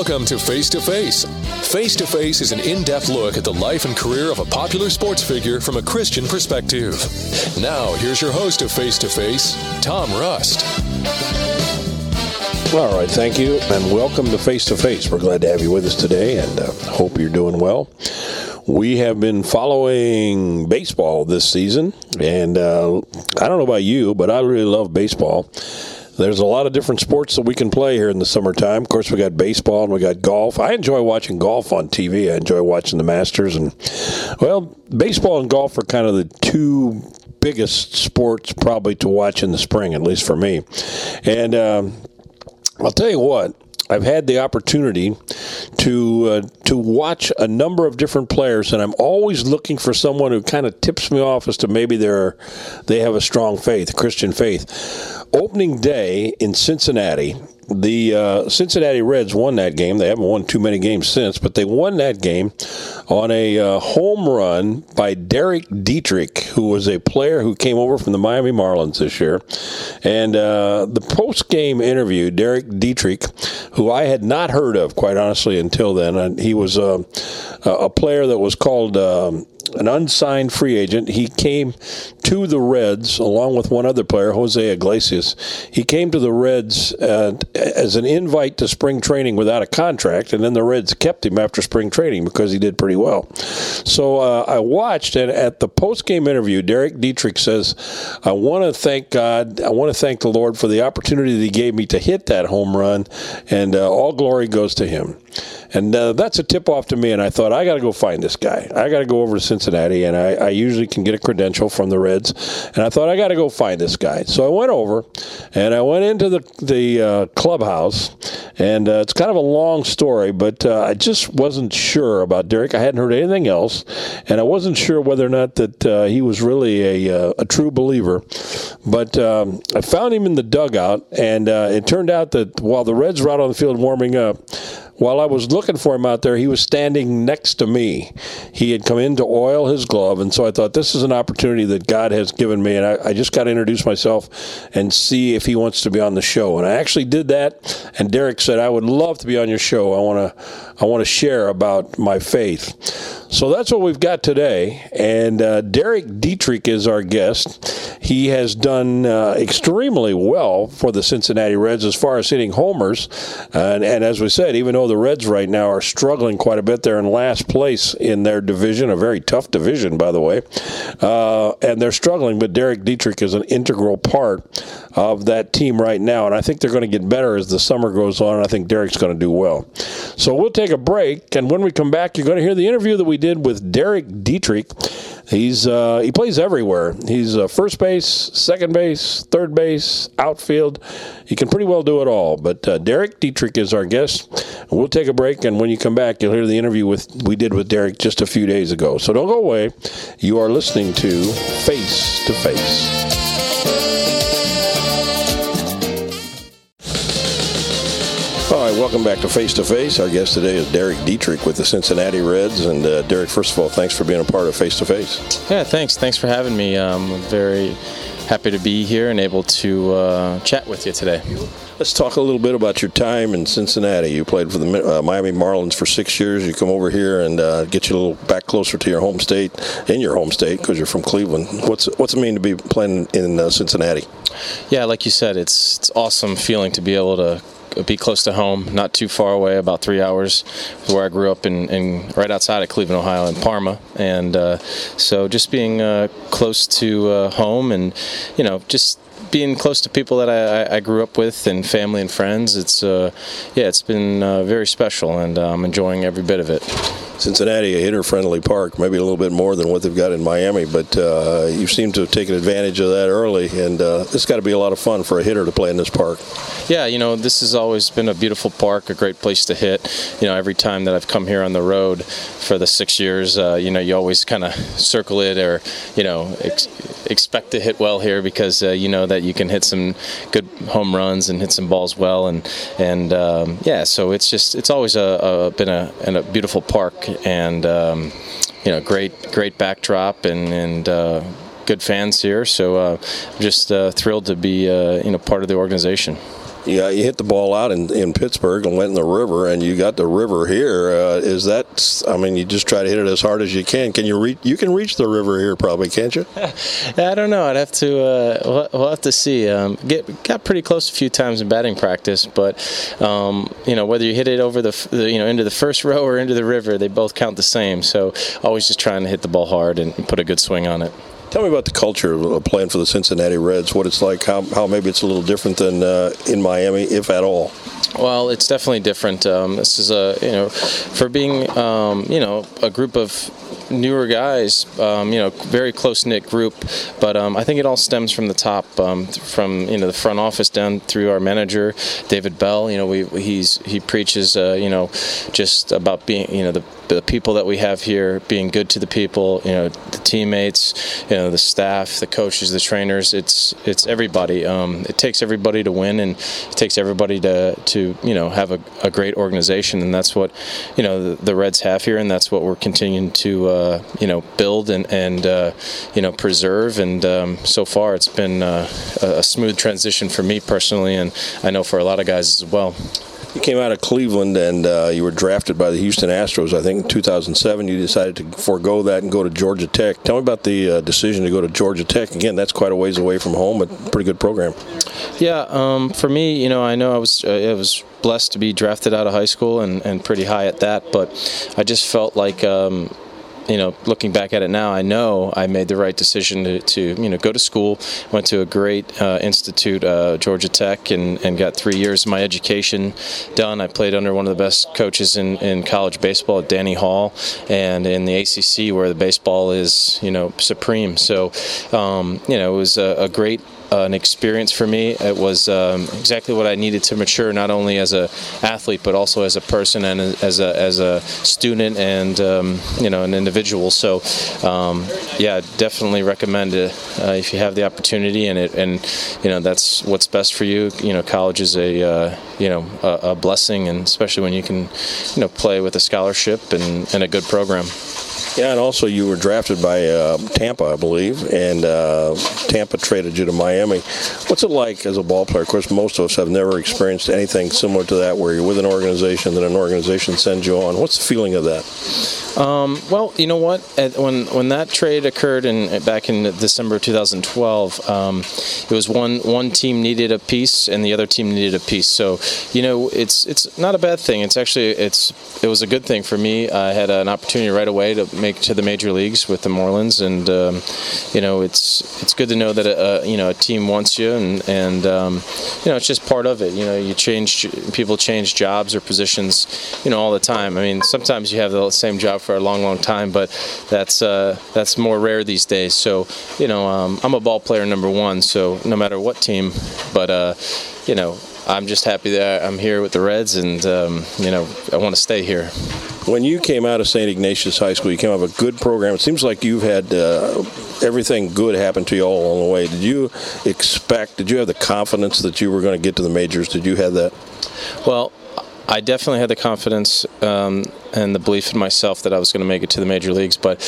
Welcome to Face to Face. Face to Face is an in-depth look at the life and career of a popular sports figure from a Christian perspective. Now, here's your host of Face to Face, Tom Rust. All right, thank you, and welcome to Face to Face. We're glad to have you with us today, and hope you're doing well. We have been following baseball this season, and I don't know about you, but I really love baseball. There's a lot of different sports that we can play here in the summertime. Of course, we got baseball and we got golf. I enjoy watching golf on TV. I enjoy watching the Masters. And, well, baseball and golf are kind of the two biggest sports probably to watch in the spring, at least for me. And I'll tell you what. I've had the opportunity to watch a number of different players, and I'm always looking for someone who kind of tips me off as to maybe they have a strong faith, Christian faith. Opening day in Cincinnati, the Cincinnati Reds won that game. They haven't won too many games since, but they won that game on a home run by Derek Dietrich, who was a player who came over from the Miami Marlins this year. And the post-game interview, Derek Dietrich, who I had not heard of, quite honestly, until then. He was a player that was called an unsigned free agent. He came to the Reds along with one other player, Jose Iglesias. He came to the Reds as an invite to spring training without a contract, and then the Reds kept him after spring training because he did pretty well. So I watched, and at the post-game interview, Derek Dietrich says, I want to thank God, I want to thank the Lord for the opportunity that he gave me to hit that home run, and all glory goes to him. And that's a tip-off to me, and I thought, I got to go find this guy. I got to go over to Cincinnati, and I usually can get a credential from the Reds, and I thought, I got to go find this guy. So I went over, and I went into the clubhouse, and it's kind of a long story, but I just wasn't sure about Derek. I hadn't heard anything else, and I wasn't sure whether or not that he was really a true believer. But I found him in the dugout, and it turned out that while the Reds were out on the field warming up, while I was looking for him out there, he was standing next to me. He had come in to oil his glove, and so I thought, this is an opportunity that God has given me, and I just got to introduce myself and see if he wants to be on the show. And I actually did that, and Derek said, I would love to be on your show. I want to share about my faith. So that's what we've got today, and Derek Dietrich is our guest. He has done extremely well for the Cincinnati Reds as far as hitting homers, and as we said, even though the Reds right now are struggling quite a bit, they're in last place in their division, a very tough division, by the way, and they're struggling, but Derek Dietrich is an integral part of that team right now, and I think they're going to get better as the summer goes on, and I think Derek's going to do well. So we'll take a break, and when we come back, you're going to hear the interview that we did with Derek Dietrich. He plays everywhere. He's first base, second base, third base, outfield. He can pretty well do it all. But Derek Dietrich is our guest. We'll take a break, and when you come back, you'll hear the interview we did with Derek just a few days ago. So don't go away. You are listening to Face to Face. All right, welcome back to Face to Face. Our guest today is Derek Dietrich with the Cincinnati Reds. And Derek, first of all, thanks for being a part of Face to Face. Yeah, thanks. Thanks for having me. I'm very happy to be here and able to chat with you today. Let's talk a little bit about your time in Cincinnati. You played for the Miami Marlins for 6 years. You come over here and get you a little back closer to your home state, because you're from Cleveland. What's it mean to be playing in Cincinnati? Yeah, like you said, it's awesome feeling to be able to be close to home, not too far away, about 3 hours, where I grew up in right outside of Cleveland, Ohio, in Parma, and so just being close to home, and just being close to people that I grew up with and family and friends. It's been very special, and I'm enjoying every bit of it. Cincinnati, a hitter-friendly park, maybe a little bit more than what they've got in Miami, but you seem to have taken advantage of that early, and it's got to be a lot of fun for a hitter to play in this park. Yeah, this has always been a beautiful park, a great place to hit. Every time that I've come here on the road for the 6 years, you always kind of circle it or, expect to hit well here because you know that you can hit some good home runs and hit some balls well, and so it's always been a beautiful park, and great backdrop and good fans here. So I'm just thrilled to be part of the organization. you hit the ball out in Pittsburgh and went in the river, and you got the river here. Is that? I mean, you just try to hit it as hard as you can. Can you reach? You can reach the river here, probably, can't you? I don't know. I'd have to. We'll have to see. Got pretty close a few times in batting practice, but whether you hit it over into the first row or into the river, they both count the same. So always just trying to hit the ball hard and put a good swing on it. Tell me about the culture of playing for the Cincinnati Reds, what it's like, how maybe it's a little different than in Miami, if at all. Well, it's definitely different. This is for being, a group of newer guys, very close-knit group, but I think it all stems from the top, from the front office down through our manager, David Bell. He preaches, just about being, the people that we have here, being good to the people, the teammates, the staff, the coaches, the trainers. It's everybody. It takes everybody to win, and it takes everybody to have a great organization, and that's what the Reds have here, and that's what we're continuing to build and preserve. And so far, it's been a smooth transition for me personally, and I know for a lot of guys as well. You came out of Cleveland and you were drafted by the Houston Astros, I think, in 2007. You decided to forego that and go to Georgia Tech. Tell me about the decision to go to Georgia Tech. Again, that's quite a ways away from home, but pretty good program. Yeah, for me, I know I was blessed to be drafted out of high school and pretty high at that, but I just felt like looking back at it now, I know I made the right decision to go to school. Went to a great institute, Georgia Tech, and got 3 years of my education done. I played under one of the best coaches in college baseball, Danny Hall, and in the ACC, where the baseball is supreme. So it was a great an experience for me. It was exactly what I needed to mature, not only as an athlete, but also as a person and as a student and an individual. So definitely recommend it if you have the opportunity, and that's what's best for you. College is a blessing, and especially when you can play with a scholarship and a good program. Yeah, and also you were drafted by Tampa, I believe, and Tampa traded you to Miami. What's it like as a ball player? Of course, most of us have never experienced anything similar to that, where you're with an organization, then an organization sends you on. What's the feeling of that? Well, you know what? When that trade occurred back in December 2012, it was one team needed a piece and the other team needed a piece. So, it's not a bad thing. It's actually it was a good thing for me. I had an opportunity right away to make it to the major leagues with the Marlins, and it's good to know that a team wants you, and it's just part of it. People change jobs or positions, all the time. I mean, sometimes you have the same job for a long time, but that's more rare these days. So I'm a ball player number one, so no matter what team, but I'm just happy that I'm here with the Reds, and I want to stay here. When you came out of St. Ignatius High School, you came out of a good program. It seems like you've had everything good happen to you all along the way. Did you have the confidence that you were going to get to the majors? Did you have that? Well, I definitely had the confidence and the belief in myself that I was going to make it to the major leagues, but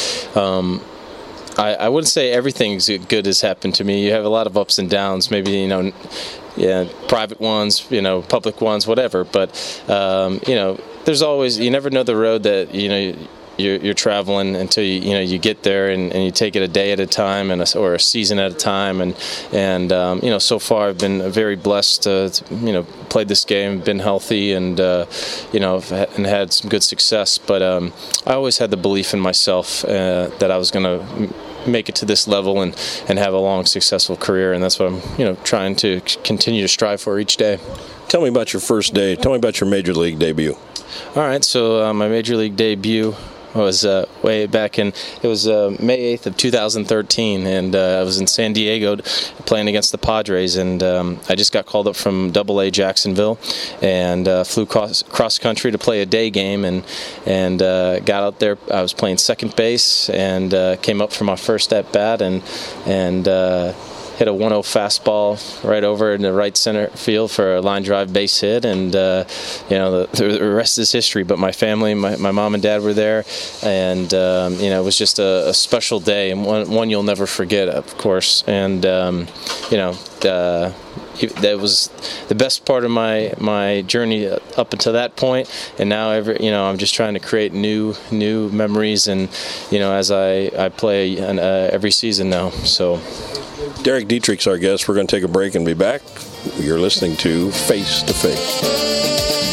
I wouldn't say everything good has happened to me. You have a lot of ups and downs, maybe, private ones, public ones, whatever, but, there's always, you never know the road that, you're traveling until you get there, and you take it a day at a time or a season at a time, and so far I've been very blessed to played this game, been healthy, and and had some good success. But I always had the belief in myself that I was going to make it to this level and have a long, successful career, and that's what I'm trying to continue to strive for each day. Tell me about your first day. Tell me about your major league debut. All right, so my major league debut was way back in, it was May 8th of 2013, and I was in San Diego playing against the Padres, and I just got called up from AA Jacksonville and flew cross country to play a day game, and got out there. I was playing second base and came up for my first at bat and hit a 1-0 fastball right over in the right center field for a line drive base hit, and the rest is history. But my family, my mom and dad were there, and it was just a special day, and one you'll never forget, of course. And that was the best part of my journey up until that point, and now I'm just trying to create new memories, and as I play every season now. So Derek Dietrich's our guest. We're going to take a break and be back. You're listening to Face to Face.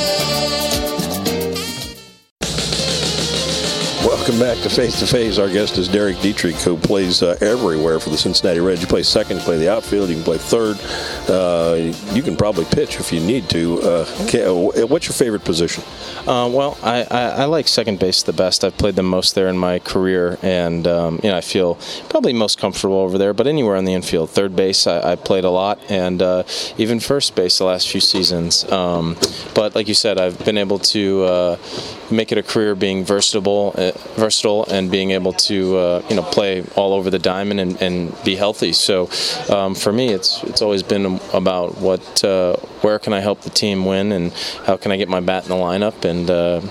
Welcome back to Face. Our guest is Derek Dietrich, who plays everywhere for the Cincinnati Reds. You play second, you play the outfield, you can play third. You can probably pitch if you need to. What's your favorite position? Well, I like second base the best. I've played the most there in my career, and I feel probably most comfortable over there. But anywhere on the infield, third base I played a lot, and even first base the last few seasons. But like you said, I've been able to make it a career being versatile and being able to play all over the diamond and be healthy. So for me, it's always been about where can I help the team win, and how can I get my bat in the lineup, and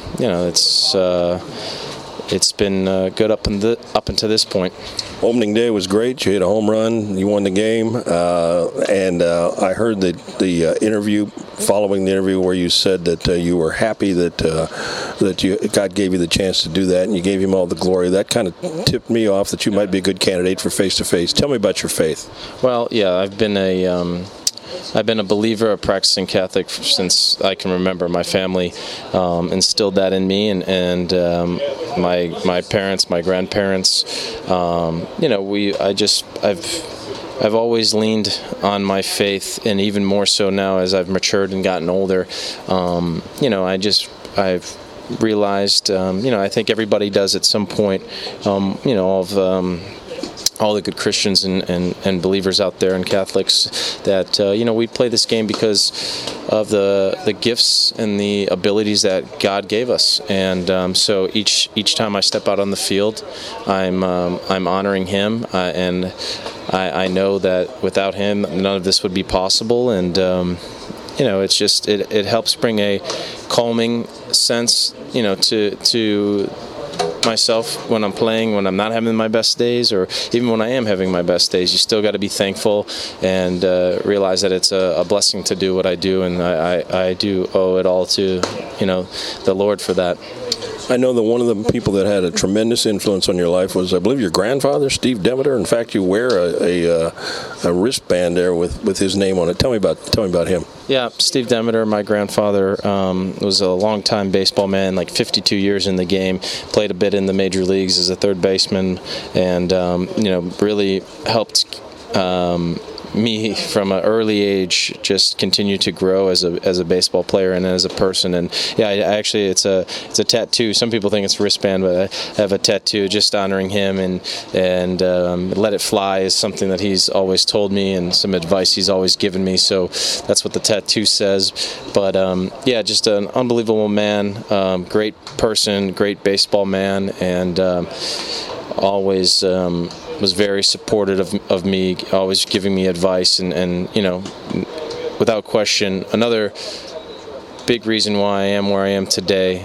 it's been good up until this point. Opening day was great. You hit a home run. You won the game. And I heard the interview, following the interview, where you said that you were happy that God gave you the chance to do that, and you gave him all the glory. That kind of tipped me off that you might be a good candidate for face-to-face. Tell me about your faith. Well, yeah, I've been a believer, a practicing Catholic since I can remember. My family instilled that in me, and my parents, my grandparents. I've always leaned on my faith, and even more so now as I've matured and gotten older. I've realized, I think everybody does at some point. All the good Christians and believers out there and Catholics that we play this game because of the gifts and the abilities that God gave us, and so each time I step out on the field, I'm honoring Him, and I know that without Him none of this would be possible, and it's just it helps bring a calming sense to myself when I'm playing, when I'm not having my best days, or even when I am having my best days. You still got to be thankful and realize that it's a blessing to do what I do, and I do owe it all to the Lord for that. I know that one of the people that had a tremendous influence on your life was, I believe, your grandfather, Steve Demeter. In fact, you wear a wristband there with his name on it. Tell me about him. Yeah, Steve Demeter, my grandfather, was a long-time baseball man, like 52 years in the game. Played a bit in the major leagues as a third baseman, and really helped me from an early age just continue to grow as a baseball player and as a person. And yeah, actually it's a tattoo. Some people think it's a wristband, but I have a tattoo just honoring him, and let it fly is something that he's always told me, and some advice he's always given me. So that's what the tattoo says. But just an unbelievable man, great person, great baseball man, and always was very supportive of me, always giving me advice, and without question, another big reason why I am where I am today,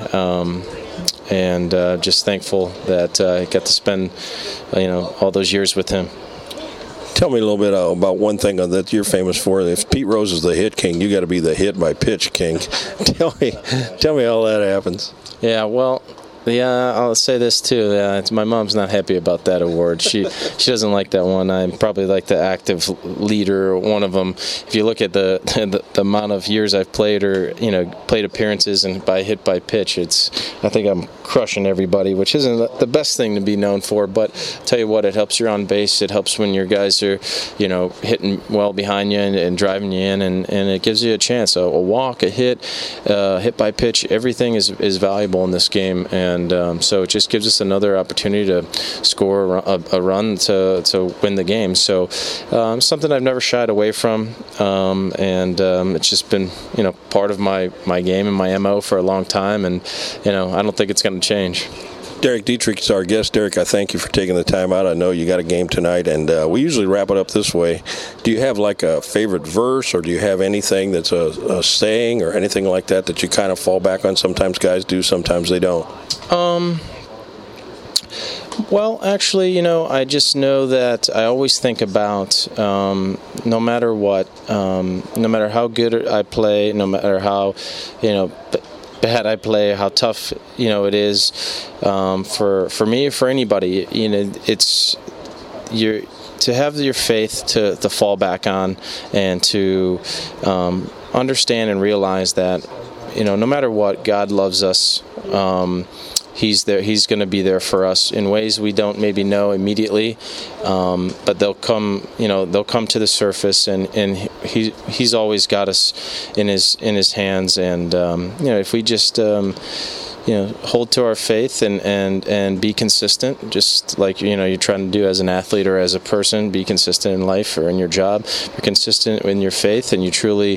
and just thankful that I got to spend all those years with him. Tell me a little bit about one thing that you're famous for. If Pete Rose is the hit king, you got to be the hit by pitch king. Tell me how that happens. Yeah, well, yeah, I'll say this too. My mom's not happy about that award. She doesn't like that one. I'm probably like the active leader, one of them. If you look at the amount of years I've played, or played appearances, and by hit by pitch, I think I'm crushing everybody, which isn't the best thing to be known for. But I'll tell you what, it helps you on base. It helps when your guys are hitting well behind you and driving you in, and it gives you a chance. A walk, a hit by pitch, everything is valuable in this game. And so it just gives us another opportunity to score a run to win the game. So something I've never shied away from, and it's just been part of my game and my MO for a long time, and I don't think it's going to change. Derek Dietrich is our guest. Derek, I thank you for taking the time out. I know you got a game tonight, and we usually wrap it up this way. Do you have like a favorite verse, or do you have anything that's a saying or anything like that you kind of fall back on? Sometimes guys do, sometimes they don't. Well, actually, I just know that I always think about no matter what, no matter how good I play, no matter how, bad I play, how tough, it is for me, for anybody, it's to have your faith to fall back on, and to understand and realize that, no matter what, God loves us. He's there. He's going to be there for us in ways we don't maybe know immediately, but they'll come. They'll come to the surface, and he's always got us in his hands. And if we just hold to our faith and be consistent, just like you're trying to do as an athlete or as a person, be consistent in life or in your job. You're consistent in your faith, and you truly,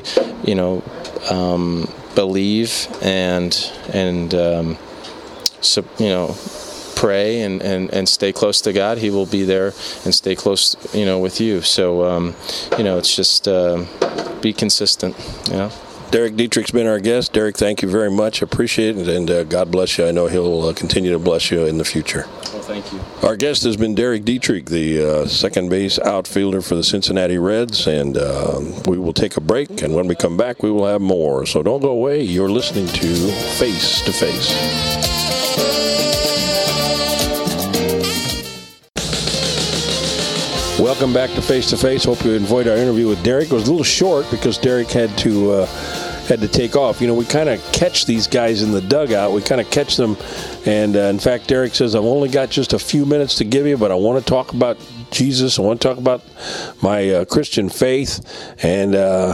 believe and. So, pray and stay close to God. He will be there and stay close, with you. So, it's just be consistent, Derek Dietrich's been our guest. Derek, thank you very much. Appreciate it, and God bless you. I know he'll continue to bless you in the future. Well, thank you. Our guest has been Derek Dietrich, the second base outfielder for the Cincinnati Reds, and we will take a break, and when we come back, we will have more. So don't go away. You're listening to Face to Face. Welcome back to Face to Face. Hope you enjoyed our interview with Derek. It was a little short because Derek had to take off. We kind of catch these guys in the dugout. We kind of catch them, and in fact, Derek says, "I've only got just a few minutes to give you, but I want to talk about Jesus. I want to talk about my Christian faith," and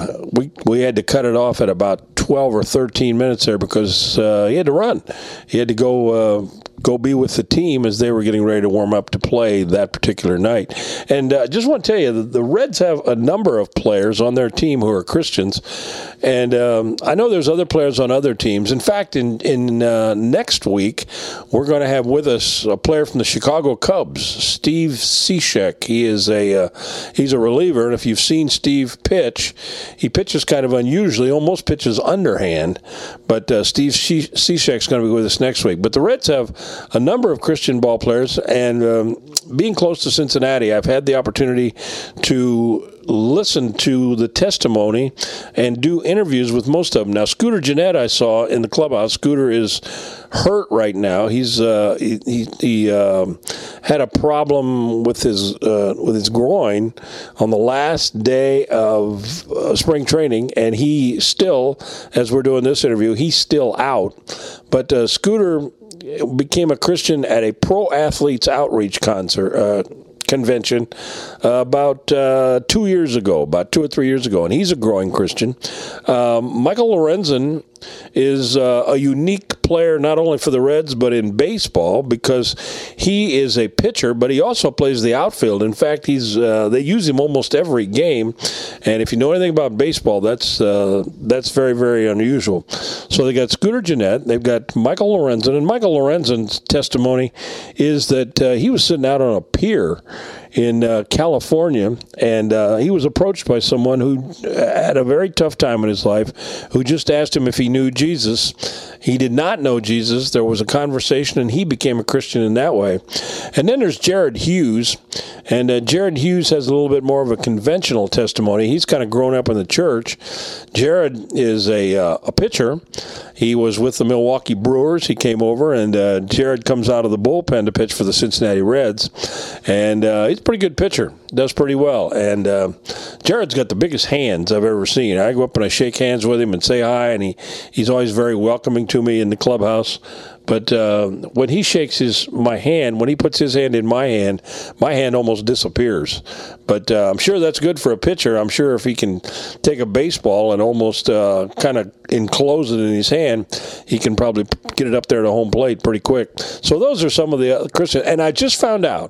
we had to cut it off at about 12 or 13 minutes there because he had to run. He had to go be with the team as they were getting ready to warm up to play that particular night. And I just want to tell you, the Reds have a number of players on their team who are Christians, and I know there's other players on other teams. In fact, in next week, we're going to have with us a player from the Chicago Cubs, Steve Cishek. He's a reliever, and if you've seen Steve pitch, he pitches kind of unusually, almost pitches underhand, but Steve Cishek's going to be with us next week. But the Reds have a number of Christian ball players, and being close to Cincinnati, I've had the opportunity to listen to the testimony and do interviews with most of them. Now, Scooter Gennett I saw in the clubhouse. Scooter is hurt right now. He's he had a problem with his groin on the last day of spring training, and he still, as we're doing this interview, he's still out. But Scooter became a Christian at a Pro Athletes Outreach convention about 2 years ago, about 2 or 3 years ago, and he's a growing Christian. Michael Lorenzen is a unique player not only for the Reds but in baseball because he is a pitcher, but he also plays the outfield. In fact, they use him almost every game, and if you know anything about baseball, that's very, very unusual. So they got Scooter Gennett, they've got Michael Lorenzen, and Michael Lorenzen's testimony is that he was sitting out on a pier in California, and he was approached by someone who had a very tough time in his life, who just asked him if he knew Jesus. He did not know Jesus. There was a conversation, and he became a Christian in that way. And then there's Jared Hughes, and Jared Hughes has a little bit more of a conventional testimony. He's kind of grown up in the church. Jared is a pitcher. He was with the Milwaukee Brewers. He came over, and Jared comes out of the bullpen to pitch for the Cincinnati Reds, and he's a pretty good pitcher. Does pretty well, and Jared's got the biggest hands I've ever seen. I go up and I shake hands with him and say hi, and he's always very welcoming to me in the clubhouse. But when he shakes my hand, when he puts his hand in my hand almost disappears. But I'm sure that's good for a pitcher. I'm sure if he can take a baseball and almost kind of enclose it in his hand, he can probably get it up there to home plate pretty quick. So those are some of the Christian. And I just found out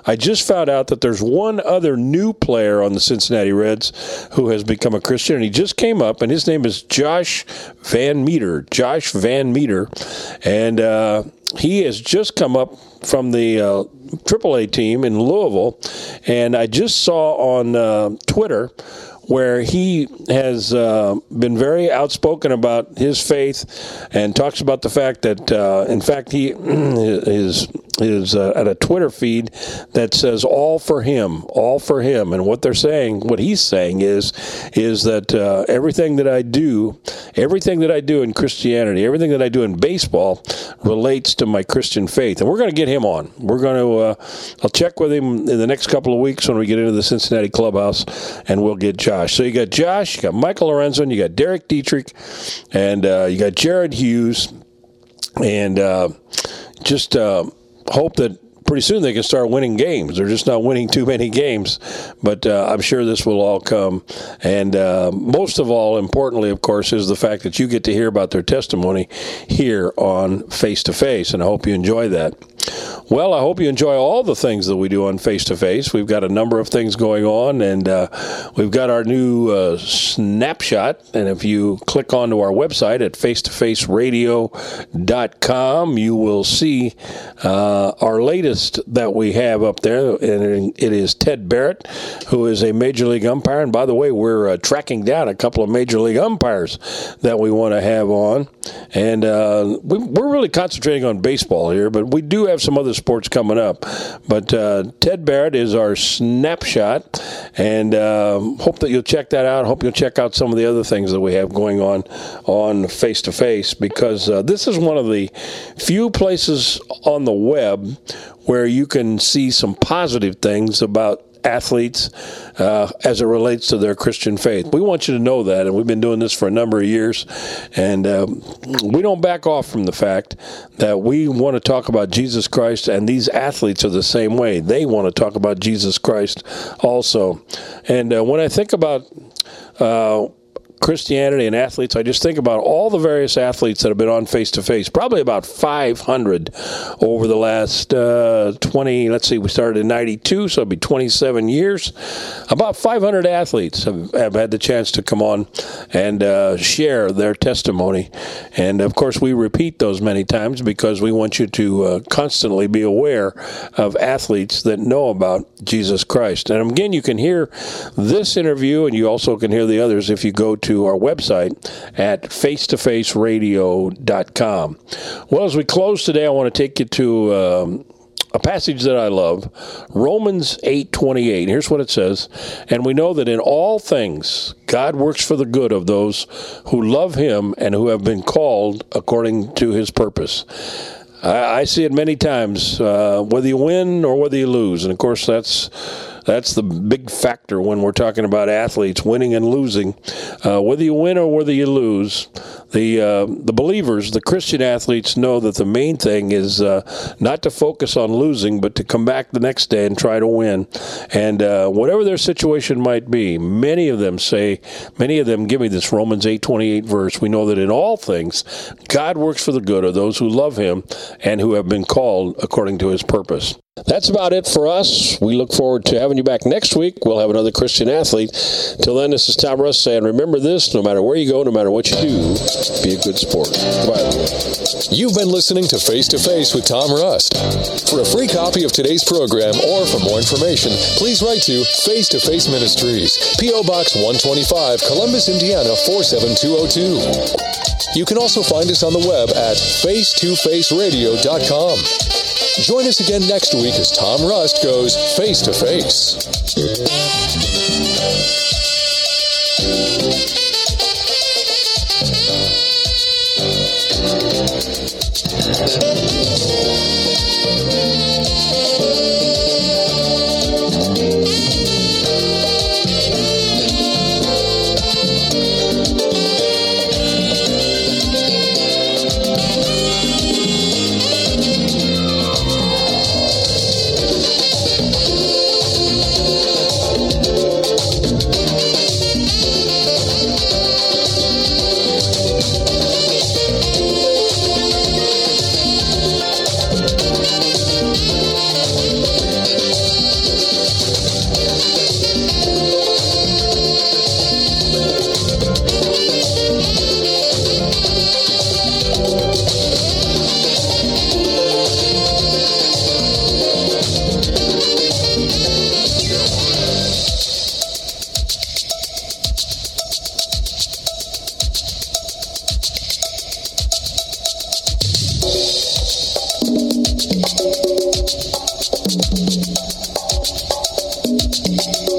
that there's one other new player on the Cincinnati Reds who has become a Christian, and he just came up, and his name is Josh Van Meter. Josh Van Meter, and he has just come up from the AAA team in Louisville, and I just saw on Twitter where he has been very outspoken about his faith and talks about the fact that, in fact, his at a Twitter feed that says all for him. And what they're saying, what he's saying is that everything that I do in Christianity, everything that I do in baseball relates to my Christian faith. And we're going to get him on. We're going to, I'll check with him in the next couple of weeks when we get into the Cincinnati clubhouse, and we'll get Josh. So you got Josh, you got Michael Lorenzen, you got Derek Dietrich, and you got Jared Hughes, and just hope that pretty soon they can start winning games. They're just not winning too many games, but I'm sure this will all come. And most of all, importantly, of course, is the fact that you get to hear about their testimony here on Face to Face, and I hope you enjoy that. Well, I hope you enjoy all the things that we do on Face to Face. We've got a number of things going on, and we've got our new snapshot. And if you click onto our website at facetofaceradio.com, you will see our latest that we have up there, and it is Ted Barrett, who is a Major League umpire. And by the way, we're tracking down a couple of Major League umpires that we want to have on. And we're really concentrating on baseball here, but we do have some other sports coming up. But Ted Barrett is our snapshot, and hope that you'll check that out. Hope you'll check out some of the other things that we have going on Face to Face, because this is one of the few places on the web where you can see some positive things about athletes as it relates to their Christian faith. We want you to know that, and we've been doing this for a number of years, and we don't back off from the fact that we want to talk about Jesus Christ, and these athletes are the same way. They want to talk about Jesus Christ also. And when I think about Christianity and athletes, I just think about all the various athletes that have been on Face to Face, probably about 500 over the last 20, let's see, we started in 92, so it'll be 27 years. About 500 athletes have had the chance to come on and share their testimony. And, of course, we repeat those many times because we want you to constantly be aware of athletes that know about Jesus Christ. And, again, you can hear this interview, and you also can hear the others if you go to our website at facetofaceradio.com. Well, as we close today, I want to take you to a passage that I love, Romans 8:28. Here's what it says: "And we know that in all things God works for the good of those who love him and who have been called according to his purpose." I see it many times, whether you win or whether you lose. And, of course, that's the big factor when we're talking about athletes, winning and losing. Whether you win or whether you lose, the believers, the Christian athletes, know that the main thing is not to focus on losing, but to come back the next day and try to win. And whatever their situation might be, many of them give me this Romans 8:28 verse. We know that in all things, God works for the good of those who love him and who have been called according to his purpose. That's about it for us. We look forward to having you back next week. We'll have another Christian athlete. Till then, this is Tom Rust saying, remember this, no matter where you go, no matter what you do, be a good sport. Bye. You've been listening to Face to Face with Tom Rust. For a free copy of today's program or for more information, please write to Face to Face Ministries, P.O. Box 125, Columbus, Indiana 47202. You can also find us on the web at facetofaceradio.com. Join us again next week as Tom Rust goes face to face. Bye.